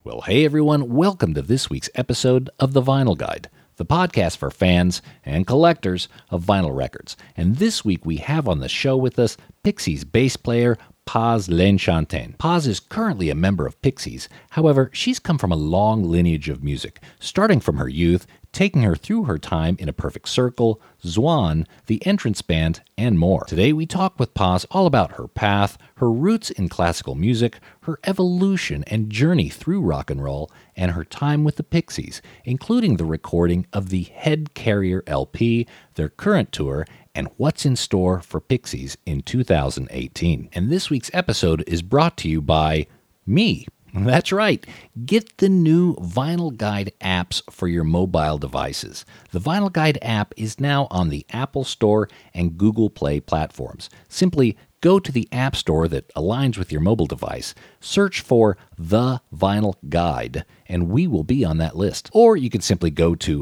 Well, hey everyone, welcome to this week's episode of The Vinyl Guide, the podcast for fans and collectors of vinyl records. And this week we have on the show with us Pixies bass player Paz L'Enchantin. Paz is currently a member of Pixies. However, she's come from a long lineage of music, starting from her youth, taking her through her time in A Perfect Circle, Zwan, The Entrance Band, and more. Today we talk with Paz all about her path, her roots in classical music, her evolution and journey through rock and roll, and her time with the Pixies, including the recording of the Head Carrier LP, their current tour, and what's in store for Pixies in 2018. And this week's episode is brought to you by me. That's right. Get the new Vinyl Guide apps for your mobile devices. The Vinyl Guide app is now on the Apple Store and Google Play platforms. Simply go to the App Store that aligns with your mobile device, search for The Vinyl Guide, and we will be on that list. Or you can simply go to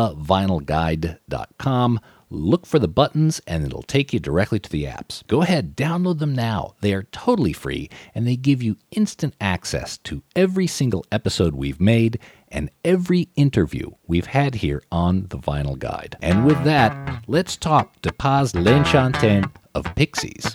thevinylguide.com, look for the buttons, and it'll take you directly to the apps. Go ahead, download them now. They are totally free, and they give you instant access to every single episode we've made and every interview we've had here on The Vinyl Guide. And with that, let's talk to Paz L'Enchantin of Pixies.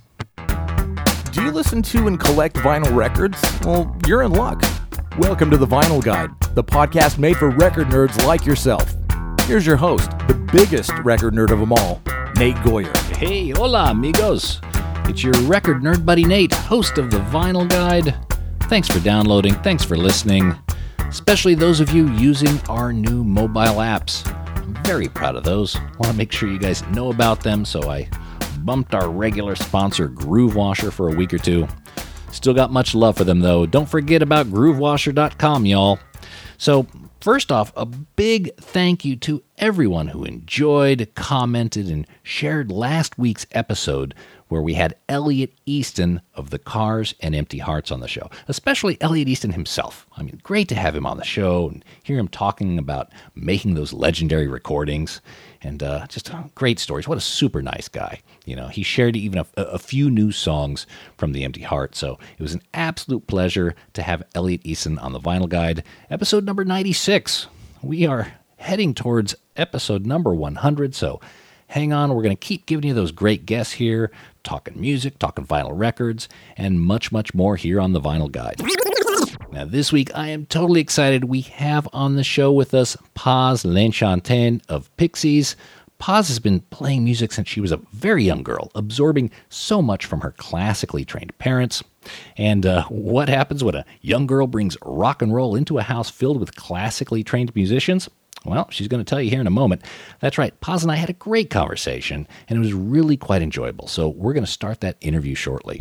Do you listen to and collect vinyl records? Well, you're in luck. Welcome to The Vinyl Guide, the podcast made for record nerds like yourself. Here's your host, the biggest record nerd of them all, Nate Goyer. Hey, hola, amigos. It's your record nerd buddy Nate, host of The Vinyl Guide. Thanks for downloading. Thanks for listening. Especially those of you using our new mobile apps. I'm very proud of those. Want to make sure you guys know about them, so I bumped our regular sponsor, Groovewasher, for a week or two. Still got much love for them, though. Don't forget about groovewasher.com, y'all. So, first off, a big thank you to everyone who enjoyed, commented, and shared last week's episode where we had Elliot Easton of the Cars and Empty Hearts on the show, especially Elliot Easton himself. I mean, great to have him on the show and hear him talking about making those legendary recordings and just great stories. What a super nice guy. You know, he shared even a few new songs from the Empty Heart, so it was an absolute pleasure to have Elliot Easton on the Vinyl Guide. Episode number 96. We are heading towards episode number 100, so hang on. We're going to keep giving you those great guests here, talking music, talking vinyl records, and much, much more here on the Vinyl Guide. Now, this week, I am totally excited. We have on the show with us Paz L'Enchantin of Pixies. Paz has been playing music since she was a very young girl, absorbing so much from her classically trained parents. And what happens when a young girl brings rock and roll into a house filled with classically trained musicians? Well, she's going to tell you here in a moment. That's right, Paz and I had a great conversation, and it was really quite enjoyable. So we're going to start that interview shortly.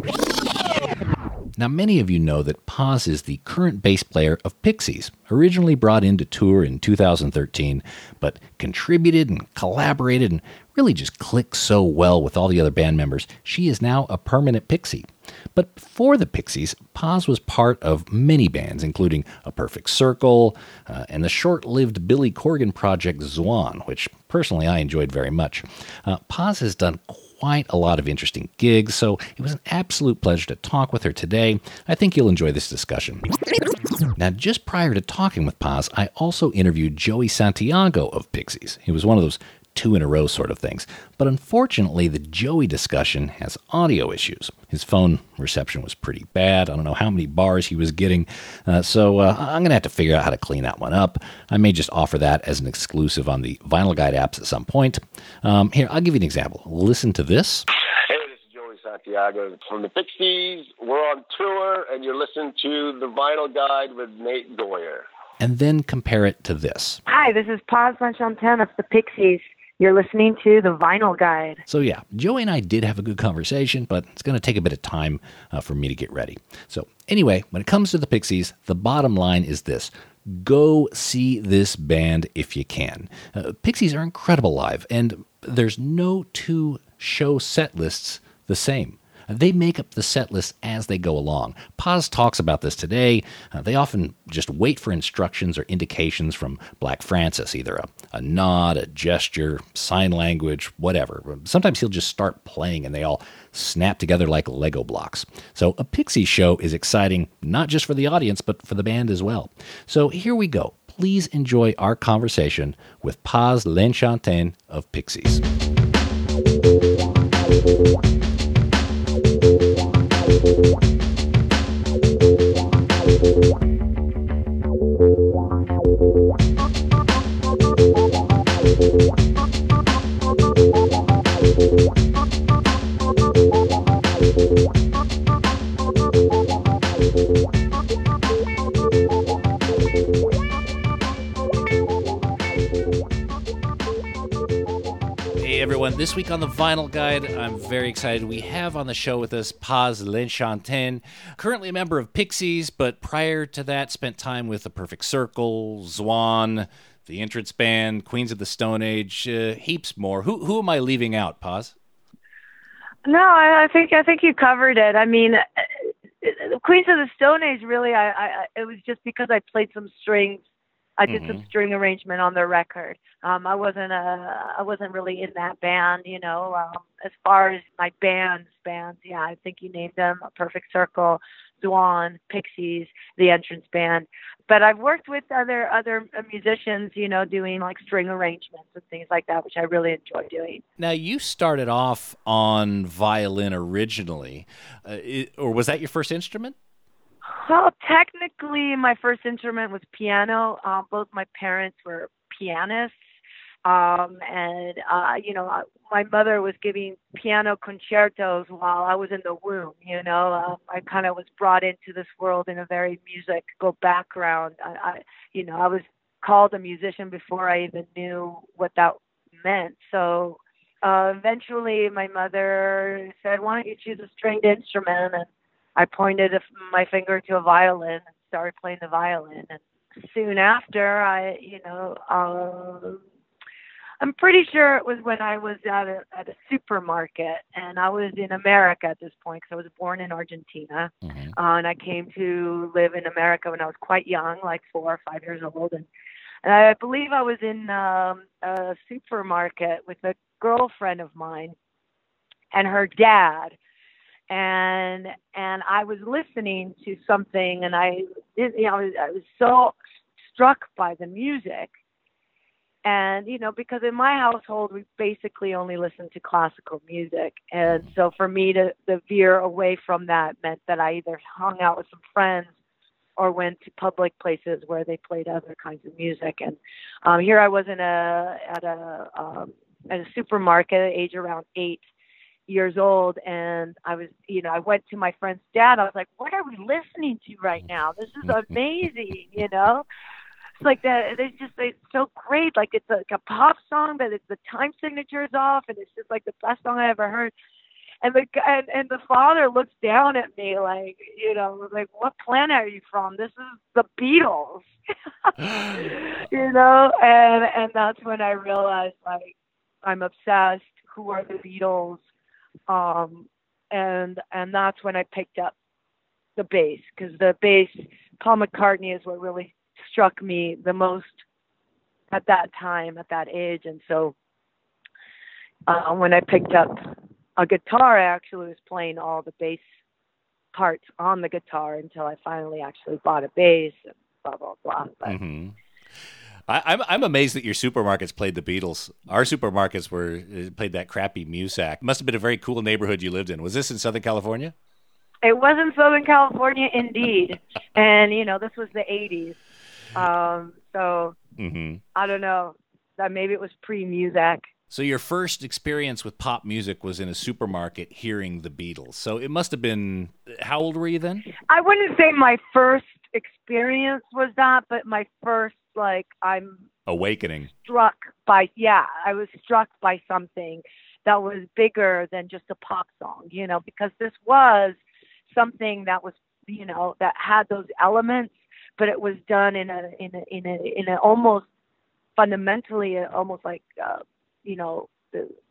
Now, many of you know that Paz is the current bass player of Pixies, originally brought in to tour in 2013, but contributed and collaborated and really just clicked so well with all the other band members. She is now a permanent Pixie. But before the Pixies, Paz was part of many bands, including A Perfect Circle and the short-lived Billy Corgan project Zwan, which personally I enjoyed very much. Paz has done quite a lot of interesting gigs, so it was an absolute pleasure to talk with her today. I think you'll enjoy this discussion. Now, just prior to talking with Paz, I also interviewed Joey Santiago of Pixies. It was one of those two-in-a-row sort of things. But unfortunately, the Joey discussion has audio issues. His phone reception was pretty bad. I don't know how many bars he was getting. So I'm going to have to figure out how to clean that one up. I may just offer that as an exclusive on the Vinyl Guide apps at some point. Here, I'll give you an example. Listen to this. Hey, this is Joey Santiago from the Pixies. We're on tour, and you're listening to the Vinyl Guide with Nate Goyer. And then compare it to this. Hi, this is Paz L'Enchantin of the Pixies. You're listening to The Vinyl Guide. So yeah, Joey and I did have a good conversation, but it's going to take a bit of time for me to get ready. So anyway, when it comes to the Pixies, the bottom line is this. Go see this band if you can. Pixies are incredible live, and there's no two show set lists the same. They make up the set list as they go along. Paz talks about this today. They often just wait for instructions or indications from Black Francis, either a nod, a gesture, sign language, whatever. Sometimes he'll just start playing and they all snap together like Lego blocks. So a Pixies show is exciting, not just for the audience, but for the band as well. So here we go. Please enjoy our conversation with Paz L'Enchantin of Pixies. Everyone, this week on the Vinyl Guide, I'm very excited. We have on the show with us Paz L'Enchantin, currently a member of Pixies, but prior to that spent time with The Perfect Circle, Zwan, The Entrance Band, Queens of the Stone Age, heaps more. Who am I leaving out, Paz? No, I think you covered it. I mean, Queens of the Stone Age, really, it was just because I played some strings. I did some string arrangement on their record. I wasn't really in that band, you know. As far as my bands, yeah, I think you named them: Perfect Circle, Zwan, Pixies, The Entrance Band. But I've worked with other musicians, you know, doing like string arrangements and things like that, which I really enjoy doing. Now, you started off on violin originally, or was that your first instrument? Well, technically, my first instrument was piano. Both my parents were pianists. You know, my mother was giving piano concertos while I was in the womb, you know. I kind of was brought into this world in a very musical background. I was called a musician before I even knew what that meant. So eventually my mother said, why don't you choose a stringed instrument? And I pointed my finger to a violin and started playing the violin. And soon after, I'm pretty sure it was when I was at a supermarket, and I was in America at this point because I was born in Argentina, and I came to live in America when I was quite young, like 4 or 5 years old, and I believe I was in a supermarket with a girlfriend of mine and her dad. And I was listening to something, and I was so struck by the music. And, you know, because in my household, we basically only listened to classical music. And so for me to veer away from that meant that I either hung out with some friends or went to public places where they played other kinds of music. And here I was at a supermarket at age around 8 years old, and I was, you know, I went to my friend's dad. I was like, what are we listening to right now? This is amazing, you know? It's like that. It's so great. Like it's like a pop song, but the time signature is off, and it's just like the best song I ever heard. And the father looks down at me like, you know, like, what planet are you from? This is the Beatles, you know? And that's when I realized, like, I'm obsessed. Who are the Beatles? And that's when I picked up the bass, because the bass, Paul McCartney, is what really struck me the most at that time, at that age. And so when I picked up a guitar, I actually was playing all the bass parts on the guitar until I finally actually bought a bass and blah, blah, blah. But, I'm amazed that your supermarkets played the Beatles. Our supermarkets played that crappy Muzak. Must have been a very cool neighborhood you lived in. Was this in Southern California? It was in Southern California, indeed. And, you know, this was the 80s. So I don't know. Maybe it was pre-Muzak. So your first experience with pop music was in a supermarket hearing the Beatles. So it must have been, how old were you then? I wouldn't say my first experience was that, but my first, like, I'm awakening. I was struck by something that was bigger than just a pop song, you know, because this was something that was, you know, that had those elements, but it was done in a almost fundamentally, almost like, you know,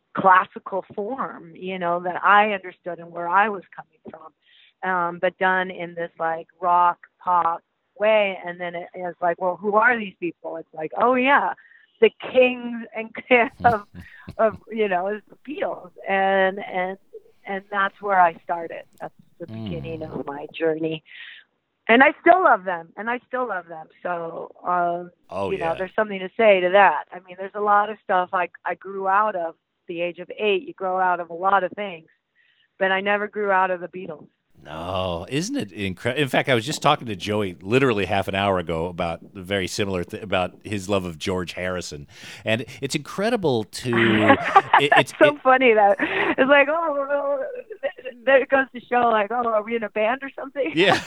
classical form, that I understood and where I was coming from, but done in this like rock pop way. And then it's like, well, who are these people? It's like, oh yeah, the kings and of the Beatles, and that's where I started. That's the beginning of my journey. And I still love them. So, there's something to say to that. I mean, there's a lot of stuff I grew out of the age of 8. You grow out of a lot of things, but I never grew out of the Beatles. No, isn't it incredible? In fact, I was just talking to Joey literally half an hour ago about the very similar about his love of George Harrison, and it's incredible to. It's so funny that it's like, oh, there it goes to show, like, oh, are we in a band or something? Yeah.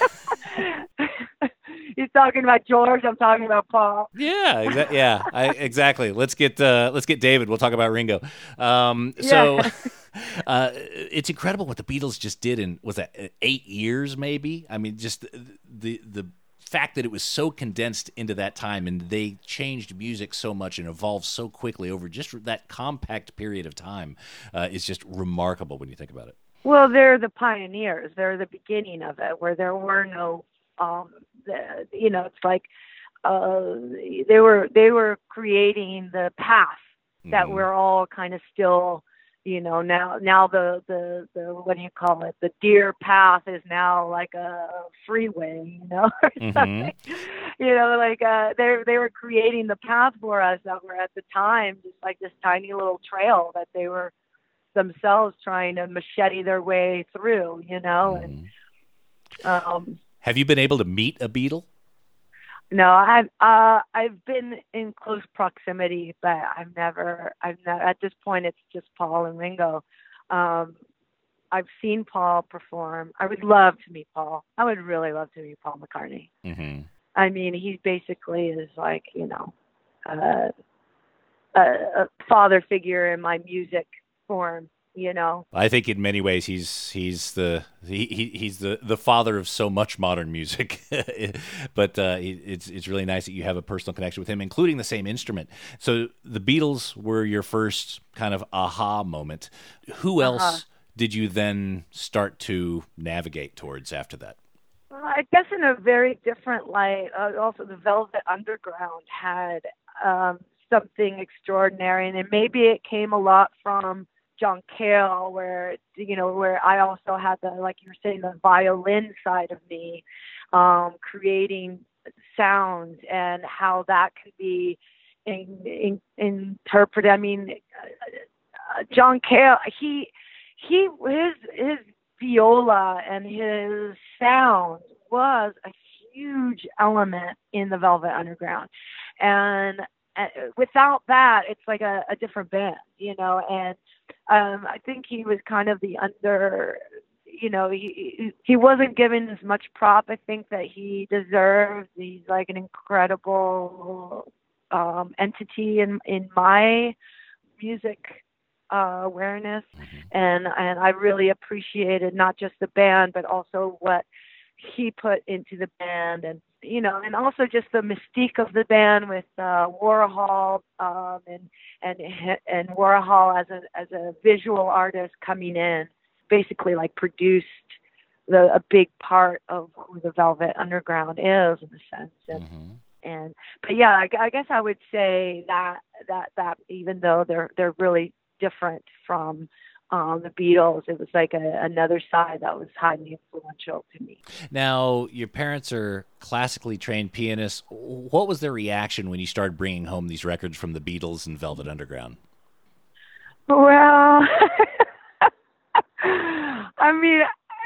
He's talking about George. I'm talking about Paul. Yeah, exactly. Let's get David. We'll talk about Ringo. It's incredible what the Beatles just did in, was that 8 years maybe? I mean, just the fact that it was so condensed into that time, and they changed music so much and evolved so quickly over just that compact period of time is just remarkable when you think about it. Well, they're the pioneers. They're the beginning of it, where there were no, it's like they were creating the path that we're all kind of still. Now the what do you call it? The deer path is now like a freeway, or something. They were creating the path for us that were at the time just like this tiny little trail that they were themselves trying to machete their way through, and have you been able to meet a Beatle? No, I've been in close proximity, but I've never at this point it's just Paul and Ringo. I've seen Paul perform. I would love to meet Paul. I would really love to meet Paul McCartney. Mm-hmm. I mean, he basically is like, a father figure in my music form. I think in many ways he's the father of so much modern music, but it's really nice that you have a personal connection with him, including the same instrument. So the Beatles were your first kind of aha moment. Who else did you then start to navigate towards after that? Well, I guess in a very different light. Also, the Velvet Underground had something extraordinary, and maybe it came a lot from John Cale, where I also had the, like you were saying, the violin side of me, creating sounds and how that can be interpreted. I mean, John Cale, his viola and his sound was a huge element in the Velvet Underground, and without that, it's like a different band, and I think he was kind of the he wasn't given as much prop, I think, that he deserves. He's like an incredible entity in my music awareness, and I really appreciated not just the band, but also what he put into the band, and also just the mystique of the band with Warhol, and Warhol as a visual artist coming in, basically like produced a big part of who the Velvet Underground is in a sense. But yeah, I guess I would say that even though they're really different from the Beatles, it was like another side that was highly influential to me. Now, your parents are classically trained pianists. What was their reaction when you started bringing home these records from the Beatles and Velvet Underground? Well, I mean,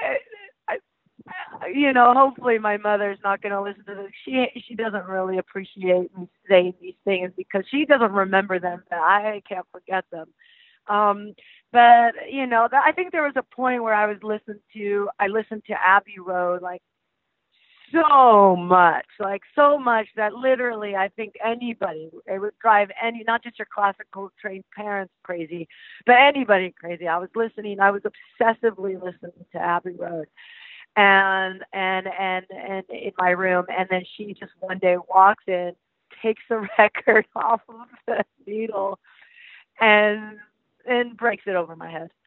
hopefully my mother's not going to listen to this. She doesn't really appreciate me saying these things because she doesn't remember them, but I can't forget them. But I think there was a point where I listened to Abbey Road like so much that literally I think it would drive not just your classical trained parents crazy, but anybody crazy. I was obsessively listening to Abbey Road, and in my room, and then she just one day walks in, takes the record off of the needle, and and breaks it over my head.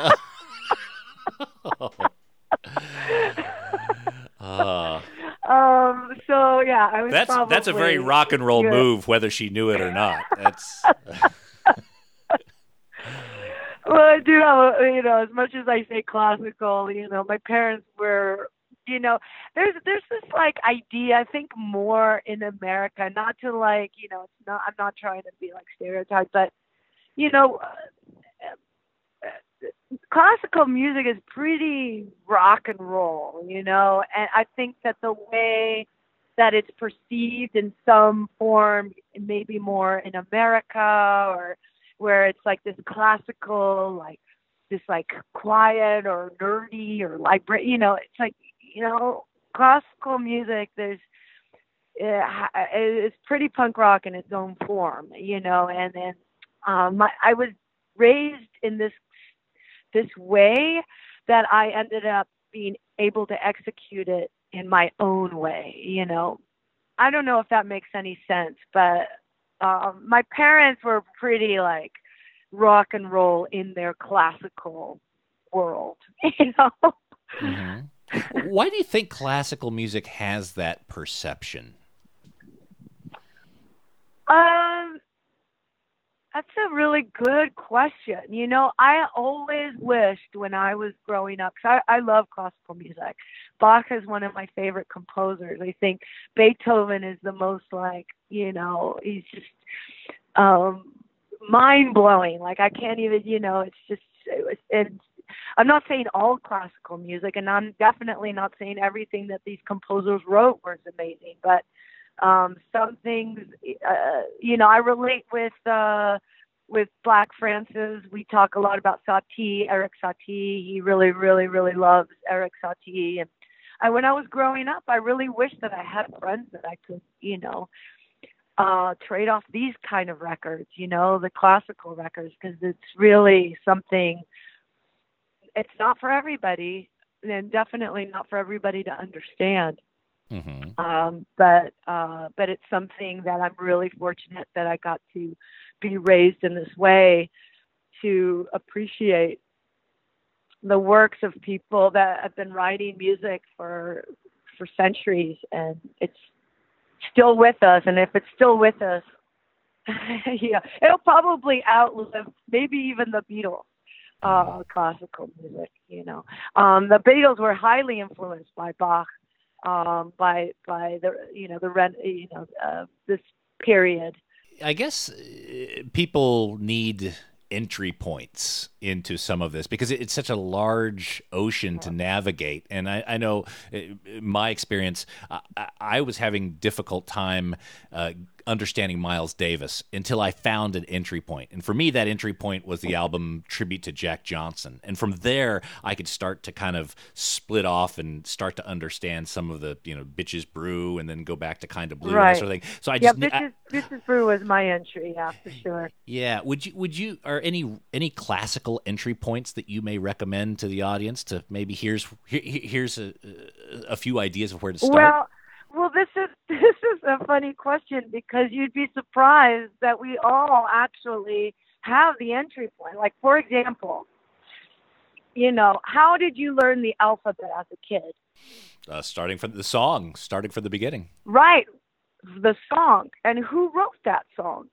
So yeah, I was. That's a very rock and roll move, whether she knew it or not. That's. Well, I do have, as much as I say classical, my parents were, there's this like idea, I think more in America, not to like, I'm not trying to be like stereotyped, but, classical music is pretty rock and roll, and I think that the way that it's perceived in some form, maybe more in America, or where it's like this classical, like this like quiet or nerdy or it's like, classical music, it's pretty punk rock in its own form, and then I was raised in this way that I ended up being able to execute it in my own way, I don't know if that makes any sense, but my parents were pretty like rock and roll in their classical world, Mm-hmm. Why do you think classical music has that perception? That's a really good question. I always wished when I was growing up, because I love classical music. Bach is one of my favorite composers. I think Beethoven is the most like, he's just mind-blowing. Like I can't even, I'm not saying all classical music, and I'm definitely not saying everything that these composers wrote was amazing, but some things, I relate with Black Francis. We talk a lot about Satie, Eric Satie. He really, really, really loves Eric Satie. And when I was growing up, I really wished that I had friends that I could, trade off these kind of records, the classical records, because it's really something, it's not for everybody, and definitely not for everybody to understand. Mm-hmm. But it's something that I'm really fortunate that I got to be raised in this way, to appreciate the works of people that have been writing music for centuries, and it's still with us. And if it's still with us, yeah, it'll probably outlive maybe even the Beatles. Classical music, the Beatles were highly influenced by Bach, by this period. I guess people need entry points into some of this because it's such a large ocean to navigate. And I know my experience, I was having difficult time understanding Miles Davis until I found an entry point. And for me, that entry point was the album Tribute to Jack Johnson. And from there, I could start to kind of split off and start to understand some of the, Bitches Brew, and then go back to Kind of Blue, and that sort of thing. So I just Bitches Brew was my entry, yeah, for sure. Yeah, would you are any classical entry points that you may recommend to the audience? To maybe here's a few ideas of where to start. Well, this is a funny question, because you'd be surprised that we all actually have the entry point. Like, for example, how did you learn the alphabet as a kid? Starting from the beginning. Right, the song. And who wrote that song?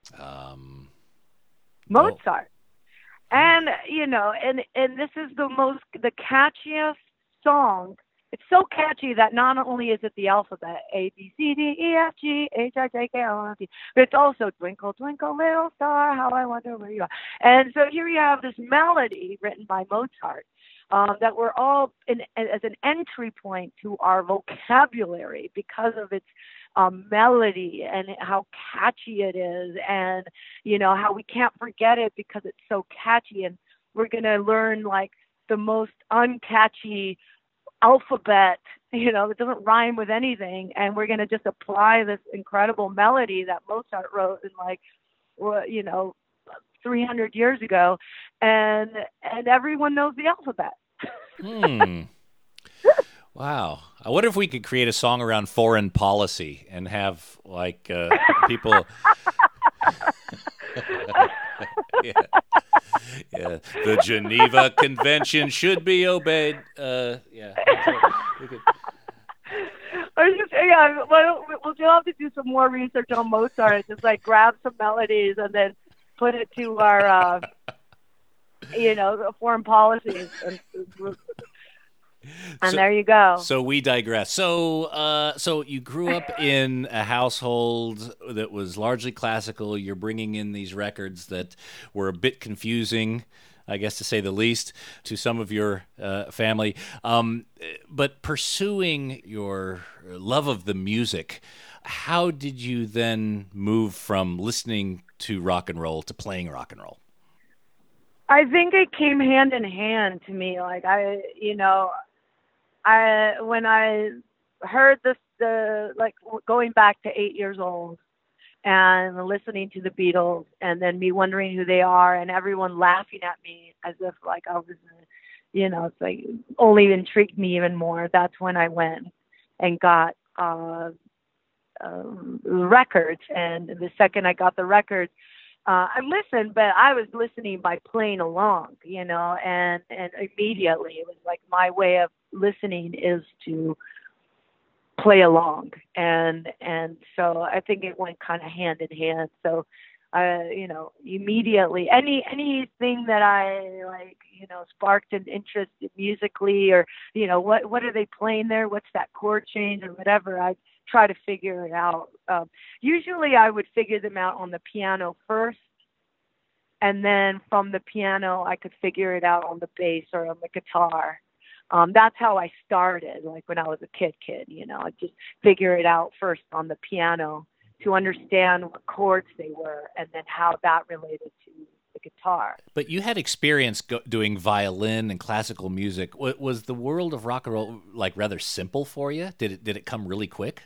Mozart. And, and this is the catchiest song. It's so catchy that not only is it the alphabet, A, B, C, D, E, F, G, H, I, J, K, L, M, N, P, but it's also Twinkle, Twinkle, Little Star, How I Wonder Where You Are. And so here you have this melody written by Mozart that we're all as an entry point to our vocabulary because of its melody and how catchy it is, and, how we can't forget it because it's so catchy. And we're going to learn like the most uncatchy alphabet, that doesn't rhyme with anything, and we're going to just apply this incredible melody that Mozart wrote in 300 years ago, and everyone knows the alphabet. Wow. I wonder if we could create a song around foreign policy and have people. Yeah. Yeah, the Geneva Convention should be obeyed. Yeah. Or just, yeah, we'll have to do some more research on Mozart. Just like grab some melodies and then put it to our, foreign policies. And there you go. So we digress. So you grew up in a household that was largely classical. You're bringing in these records that were a bit confusing, I guess to say the least, to some of your family. But pursuing your love of the music, how did you then move from listening to rock and roll to playing rock and roll? I think it came hand in hand to me. Like when I heard this, going back to 8 years old and listening to the Beatles and then me wondering who they are and everyone laughing at me as if like I was, it's like only intrigued me even more. That's when I went and got records. And the second I got the records, I listened, but I was listening by playing along, and immediately it was like my way of listening is to play along. And so I think it went kind of hand in hand. So, immediately anything that I like, sparked an interest musically or, what are they playing there? What's that chord change or whatever? I try to figure it out. Usually I would figure them out on the piano first, and then from the piano I could figure it out on the bass or on the guitar. That's how I started, like when I was a kid, I'd just figure it out first on the piano to understand what chords they were and then how that related to the guitar. But you had experience doing violin and classical music. Was the world of rock and roll like rather simple for you? Did it come really quick?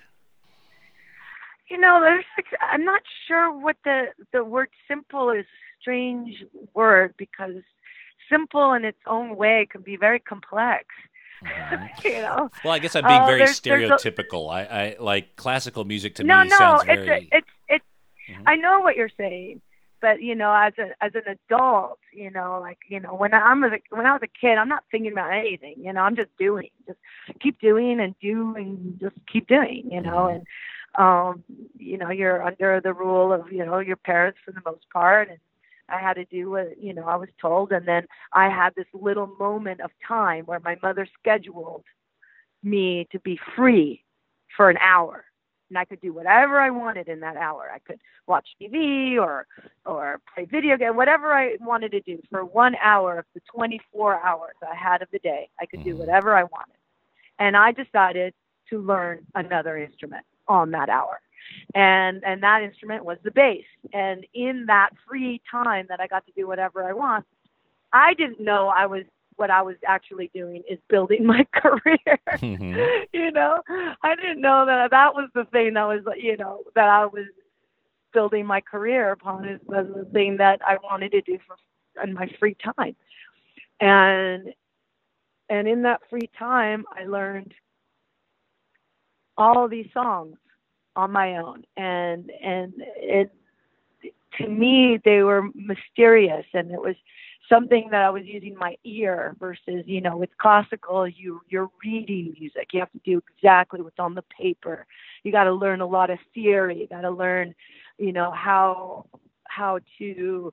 I'm not sure what the word simple is a strange word because simple in its own way can be very complex. Mm-hmm. Well, I guess I'm being very stereotypical. I like classical music to me sounds very... Mm-hmm. I know what you're saying, but as an adult, when I was a kid, I'm not thinking about anything. I'm just doing, just keep doing and just keep doing. Mm-hmm. And you're under the rule of your parents for the most part, and I had to do what I was told. And then I had this little moment of time where my mother scheduled me to be free for an hour. And I could do whatever I wanted in that hour. I could watch TV or play video game, whatever I wanted to do for 1 hour of the 24 hours I had of the day. I could do whatever I wanted. And I decided to learn another instrument on that hour. And that instrument was the bass. And in that free time that I got to do whatever I want, I didn't know what I was actually doing is building my career. Mm-hmm. I didn't know that was the thing that was, that I was building my career upon is was the thing that I wanted to do in my free time. And in that free time, I learned all of these songs on my own. And it, to me, they were mysterious, and it was something that I was using my ear versus, with classical, you're reading music. You have to do exactly what's on the paper. You got to learn a lot of theory. You got to learn, how to,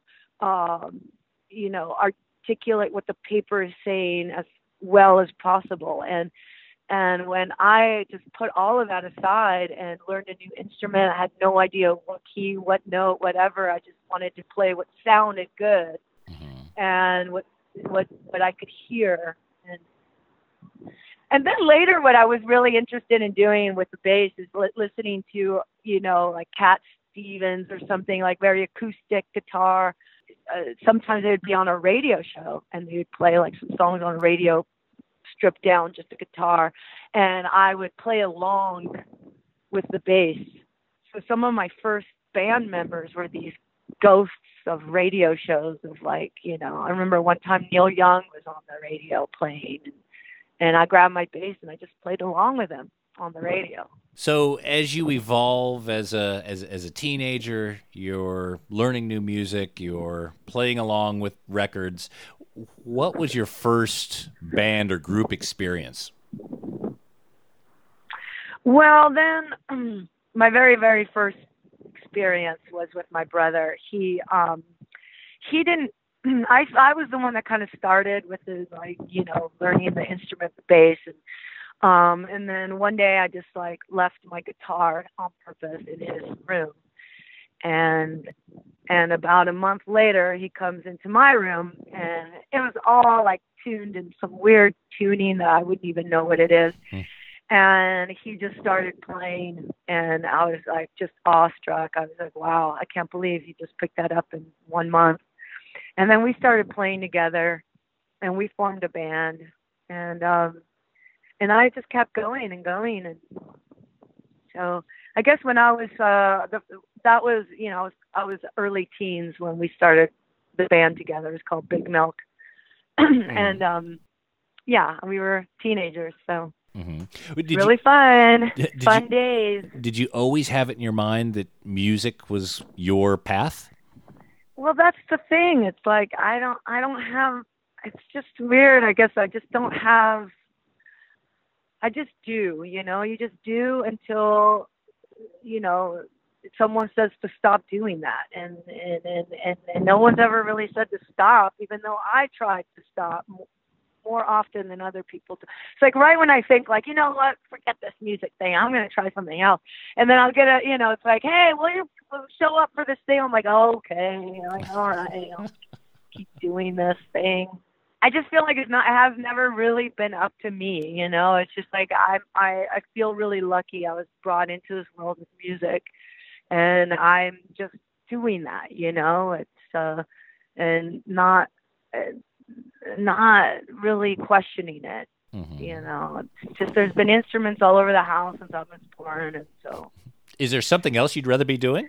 articulate what the paper is saying as well as possible. And when I just put all of that aside and learned a new instrument, I had no idea what key, what note, whatever. I just wanted to play what sounded good. And what I could hear, and then later, what I was really interested in doing with the bass is listening to like Cat Stevens or something, like very acoustic guitar. Sometimes they would be on a radio show and they would play like some songs on radio, stripped down, just a guitar, and I would play along with the bass. So some of my first band members were these ghosts of radio shows of I remember one time Neil Young was on the radio playing and I grabbed my bass and I just played along with him on the radio. So as you evolve as a teenager, you're learning new music, you're playing along with records. What was your first band or group experience? Well, then my very, very first experience was with my brother. He didn't. I was the one that kind of started with the learning the instrument, the bass, and then one day I just left my guitar on purpose in his room, and about a month later he comes into my room and it was all tuned in some weird tuning that I wouldn't even know what it is. And he just started playing, and I was just awestruck. I was like, wow, I can't believe he just picked that up in 1 month. And then we started playing together, and we formed a band, and I just kept going and going. And so I guess when I was, that was, I was early teens when we started the band together. It was called Big Milk. And yeah, we were teenagers, so. Mm-hmm. Really fun days. Did you always have it in your mind that music was your path? Well, that's the thing. It's I don't have. It's just weird. I guess I just don't have. I just do. You just do until someone says to stop doing that, and no one's ever really said to stop, even though I tried to stop more often than other people do. It's right when I think you know what, forget this music thing, I'm going to try something else. And then I'll get it's hey, will you show up for this thing? I'm oh, okay. All right, keep doing this thing. I just feel it's not, it has never really been up to me. It's just I feel really lucky. I was brought into this world with music, and I'm just doing that, it's, and not really questioning it. Mm-hmm. It's just there's been instruments all over the house since I was born, and so. Is there something else you'd rather be doing?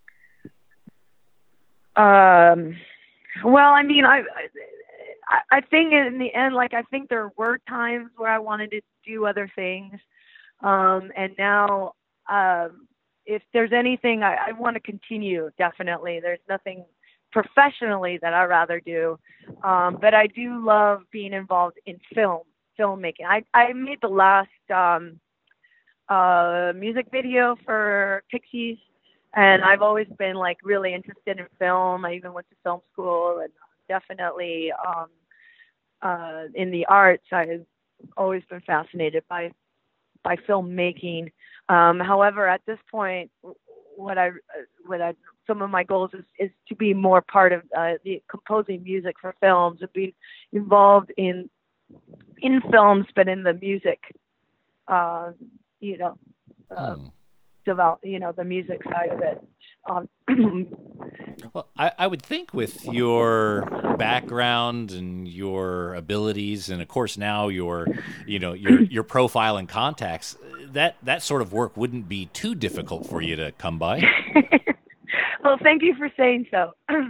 Well, I mean, I think in the end, I think there were times where I wanted to do other things, and now, if there's anything I want to continue, definitely. There's nothing professionally that I'd rather do, but I do love being involved in filmmaking. I made the last music video for Pixies, and I've always been really interested in film. I even went to film school, and definitely in the arts. I've always been fascinated by filmmaking. However, at this point, some of my goals is to be more part of the composing music for films, and be involved in films, but in the music, develop, the music side of it. Well, I would think with your background and your abilities, and of course now your profile and contacts, that sort of work wouldn't be too difficult for you to come by. Well, thank you for saying so.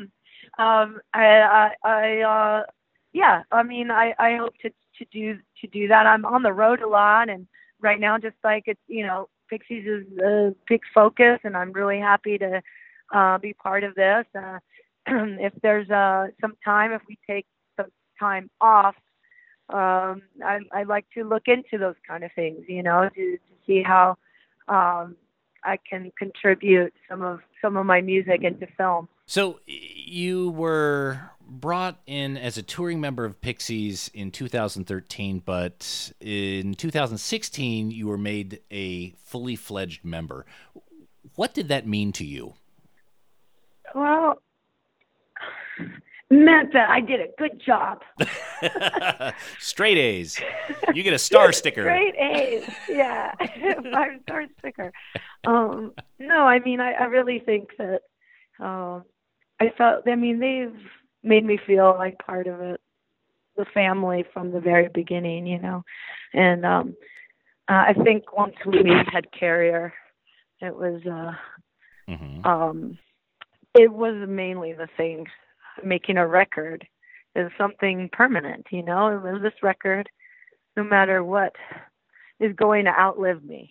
I hope to do that. I'm on the road a lot, and right now, just it's Pixies is a big focus, and I'm really happy to be part of this. If there's some time, if we take some time off, I'd like to look into those kind of things, to see how I can contribute some of my music into film. So you were brought in as a touring member of Pixies in 2013, but in 2016 you were made a fully fledged member. What did that mean to you? Well, meant that I did a good job. Straight A's. You get a star sticker. Straight A's, yeah. 5-star sticker. No, I mean, I really think that they've made me feel like part of it, the family from the very beginning, And I think once we had Carrier, it was it was mainly the thing. Making a record is something permanent, It was this record, no matter what is going to outlive me,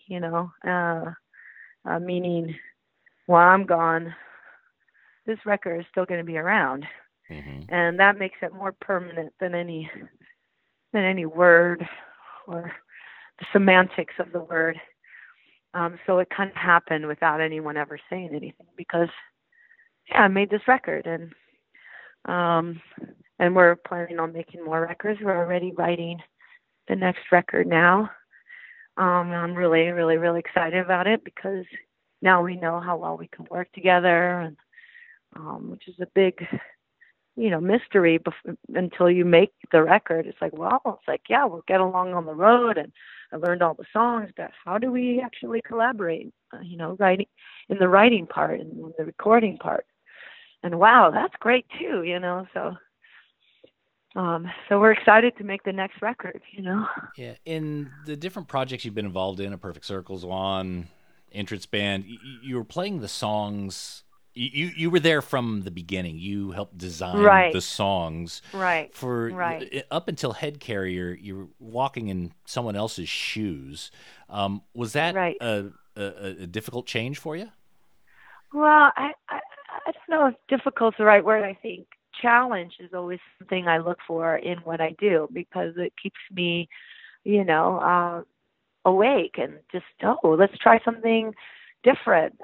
meaning while I'm gone, this record is still going to be around. And that makes it more permanent than any word or the semantics of the word. So it kind of happened without anyone ever saying anything, because I made this record, and we're planning on making more records. We're already writing the next record now. I'm really, really, really excited about it, because now we know how well we can work together, and which is a big, mystery until you make the record. It's like, well, yeah, we'll get along on the road, and I learned all the songs, but how do we actually collaborate, writing in the writing part and in the recording part? And wow, that's great too, so we're excited to make the next record, Yeah. In the different projects you've been involved in, A Perfect Circle's one, Entrance Band, you were playing the songs. You were there from the beginning. You helped design the songs. Right. Up until Head Carrier, you were walking in someone else's shoes. Was that a difficult change for you? Well, I don't know if difficult's the right word. I think challenge is always something I look for in what I do, because it keeps me, awake and just, let's try something different.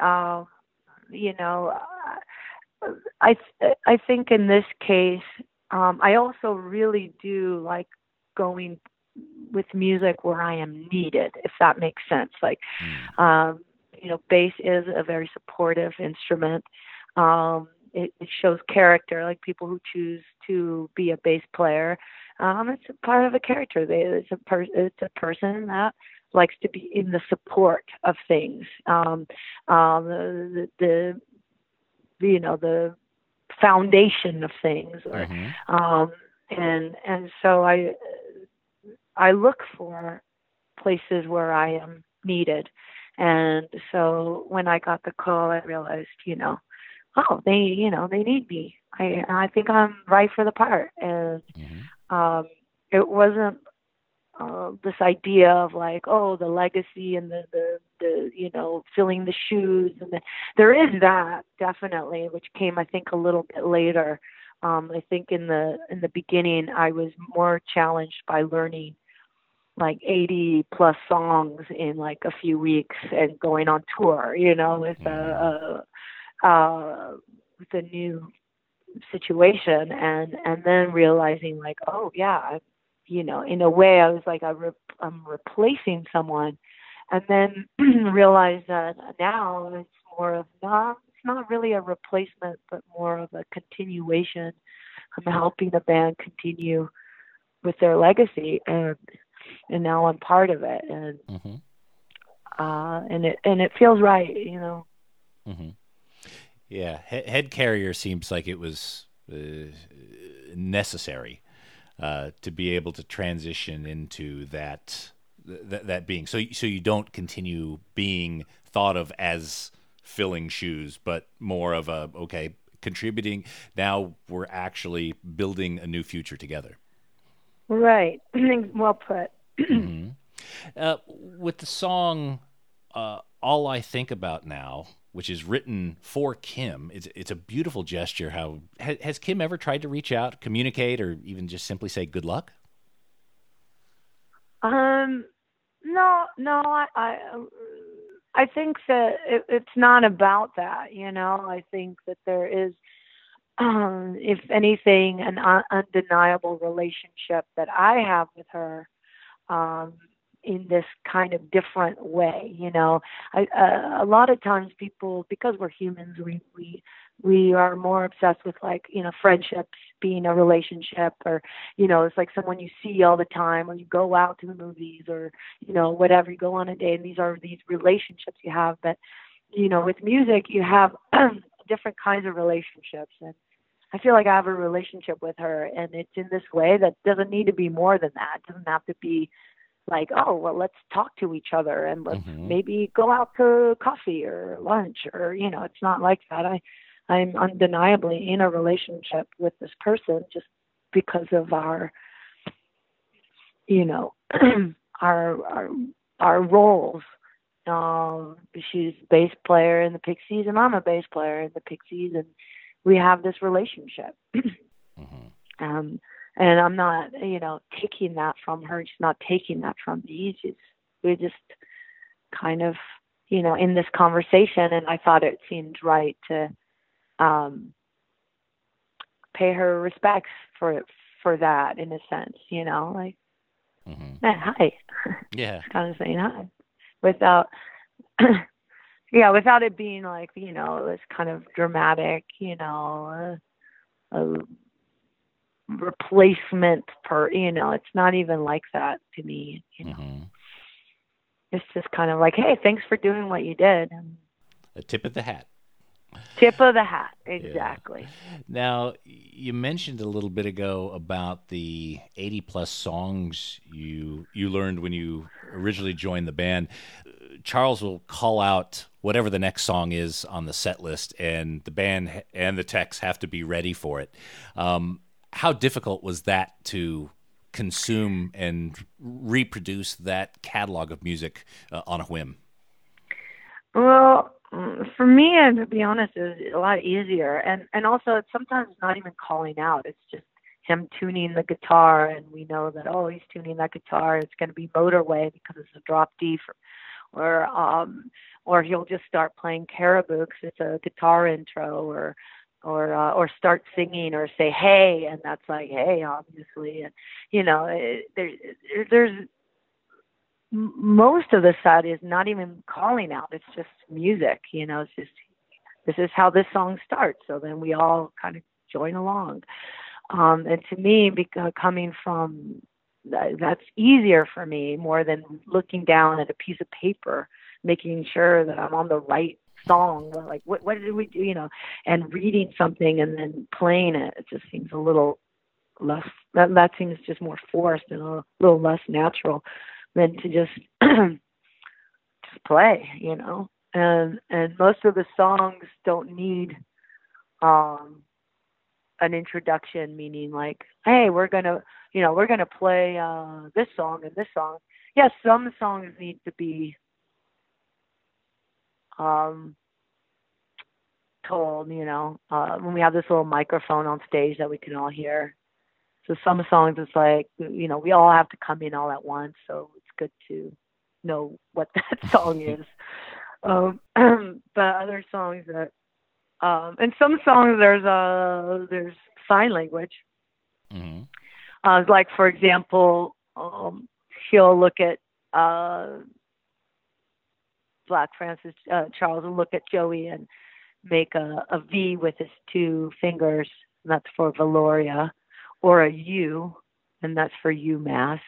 I think in this case, I also really do like going with music where I am needed, if that makes sense. Like, bass is a very supportive instrument. It shows character, like people who choose to be a bass player. It's a part of a character. It's a person that likes to be in the support of things. The foundation of things, and so I look for places where I am needed. And so when I got the call, I realized, they need me. I think I'm right for the part. And it wasn't this idea of like, the legacy and the filling the shoes, and there is that definitely, which came, I think, a little bit later. I think in the beginning, I was more challenged by learning like 80 plus songs in like a few weeks and going on tour, with a new situation, and then realizing like, in a way I was like, I'm replacing someone, and then realized that now it's more of it's not really a replacement, but more of a continuation. I'm helping the band continue with their legacy, and now I'm part of it, and and it feels right, Yeah, Head Carrier seems like it was necessary to be able to transition into that being. So you don't continue being thought of as filling shoes, but more of contributing. Now we're actually building a new future together. Right. Well put. With the song All I Think About Now, which is written for Kim, it's a beautiful gesture. How has Kim ever tried to reach out, communicate, or even just simply say good luck? No. I think that it's not about that. I think that there is, if anything, an undeniable relationship that I have with her, in this kind of different way. A lot of times people, because we're humans, we are more obsessed with friendships being a relationship, or, it's like someone you see all the time, or you go out to the movies, or, whatever, you go on a date, and these are these relationships you have. But, with music, you have different kinds of relationships. And I feel like I have a relationship with her, and it's in this way that doesn't need to be more than that. It doesn't have to be like, let's talk to each other and let's maybe go out to coffee or lunch, or, it's not like that. I'm undeniably in a relationship with this person just because of our, our our roles. She's a bass player in the Pixies, and I'm a bass player in the Pixies, and we have this relationship. And I'm not, taking that from her. She's not taking that from me. We're just kind of, in this conversation, and I thought it seemed right to pay her respects for that, in a sense, like, hi. Yeah. Kind of saying hi. Without without it being like, this kind of dramatic, a replacement it's not even like that to me, It's just kind of like, hey, thanks for doing what you did. A tip of the hat. Tip of the hat, exactly. Yeah. Now, you mentioned a little bit ago about the 80-plus songs you learned when you originally joined the band. Charles will call out whatever the next song is on the set list, and the band and the techs have to be ready for it. How difficult was that to consume and reproduce that catalog of music on a whim? Well, for me, and to be honest, it was a lot easier. And also, it's sometimes not even calling out. It's just him tuning the guitar, and we know that, he's tuning that guitar. It's going to be Motorway because it's a drop D. Or he'll just start playing Caribou because it's a guitar intro, or start singing or say, hey, and that's like, hey, obviously. And, there's most of the set is not even calling out. It's just music, it's just, this is how this song starts. So then we all kind of join along. And to me, coming from, that's easier for me more than looking down at a piece of paper, making sure that I'm on the right song. Like, what did we do, and reading something and then playing it. It just seems a little less, that seems just more forced and a little less natural than to just play, and most of the songs don't need an introduction, meaning like, hey, we're gonna play this song and this song. Yes, some songs need to be told, when we have this little microphone on stage that we can all hear. So some songs, it's like, we all have to come in all at once, so it's good to know what that song is. But other songs that, and some songs there's sign language. Like, for example, he'll look at Black Francis, Charles will look at Joey and make a V with his two fingers, and that's for Valoria, or a U, and that's for UMass.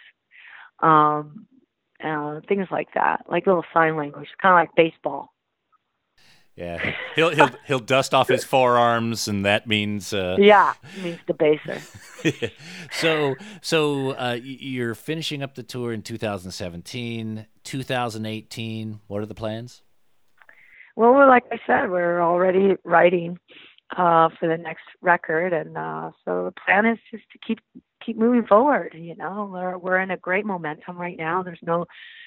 Things like that, like little sign language, kind of like baseball. Yeah, he'll dust off his forearms, and that means it means the baser. So you're finishing up the tour in 2017, 2018. What are the plans? Well, like I said, we're already writing for the next record, and so the plan is just to keep moving forward. We're in a great momentum right now. There's no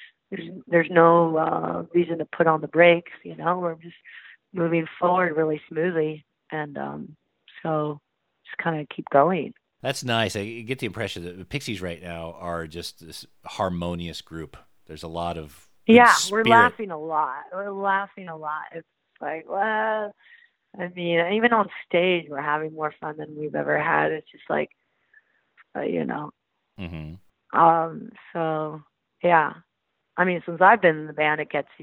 reason to put on the brakes. We're just moving forward really smoothly, and so just kind of keep going. That's nice. I get the impression that the Pixies right now are just this harmonious group. There's a lot of spirit. We're laughing a lot. It's like, well, I mean, even on stage, we're having more fun than we've ever had. It's just like, So yeah, I mean, since I've been in the band,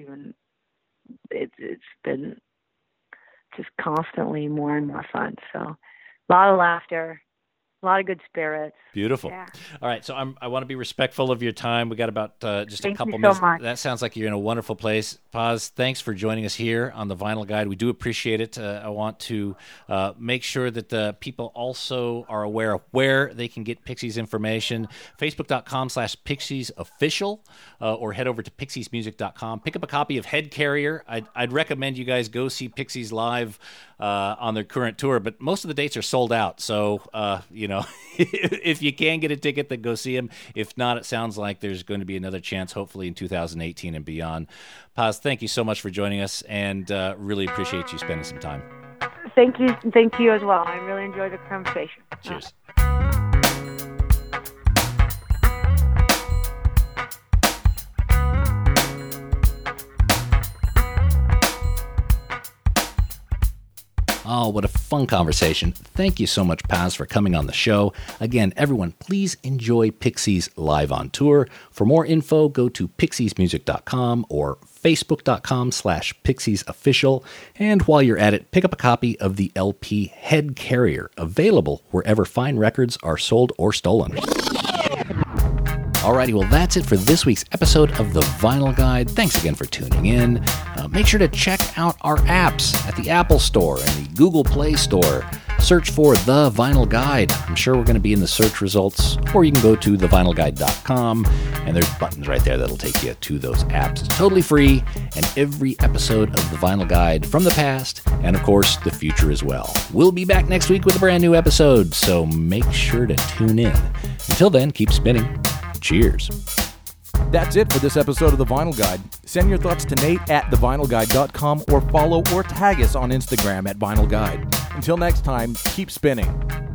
it's been just constantly more and more fun. So a lot of laughter, a lot of good spirits. Beautiful. Yeah. All right, so I want to be respectful of your time. We got about just Thank a couple you so minutes. much. That sounds like you're in a wonderful place. Paz, thanks for joining us here on the Vinyl Guide. We do appreciate it. I want to make sure that people also are aware of where they can get Pixies information. Facebook.com/PixiesOfficial, or head over to pixiesmusic.com. Pick up a copy of Head Carrier. I'd recommend you guys go see Pixies live on their current tour, but most of the dates are sold out. So, if you can get a ticket, then go see them. If not, it sounds like there's going to be another chance, hopefully in 2018 and beyond. Paz, thank you so much for joining us, and really appreciate you spending some time. Thank you as well. I really enjoyed the conversation. Cheers. Oh, what a fun conversation. Thank you so much, Paz, for coming on the show. Again, everyone, please enjoy Pixies live on tour. For more info, go to pixiesmusic.com or facebook.com/pixiesofficial. And while you're at it, pick up a copy of the LP Head Carrier, available wherever fine records are sold or stolen. Alrighty, well, that's it for this week's episode of The Vinyl Guide. Thanks again for tuning in. Make sure to check out our apps at the Apple Store and the Google Play Store. Search for The Vinyl Guide. I'm sure we're going to be in the search results, or you can go to thevinylguide.com, and there's buttons right there that'll take you to those apps. It's totally free, and every episode of The Vinyl Guide from the past, and of course, the future as well. We'll be back next week with a brand new episode, so make sure to tune in. Until then, keep spinning. Cheers. That's it for this episode of The Vinyl Guide. Send your thoughts to Nate at thevinylguide.com or follow or tag us on Instagram at Vinyl Guide. Until next time, keep spinning.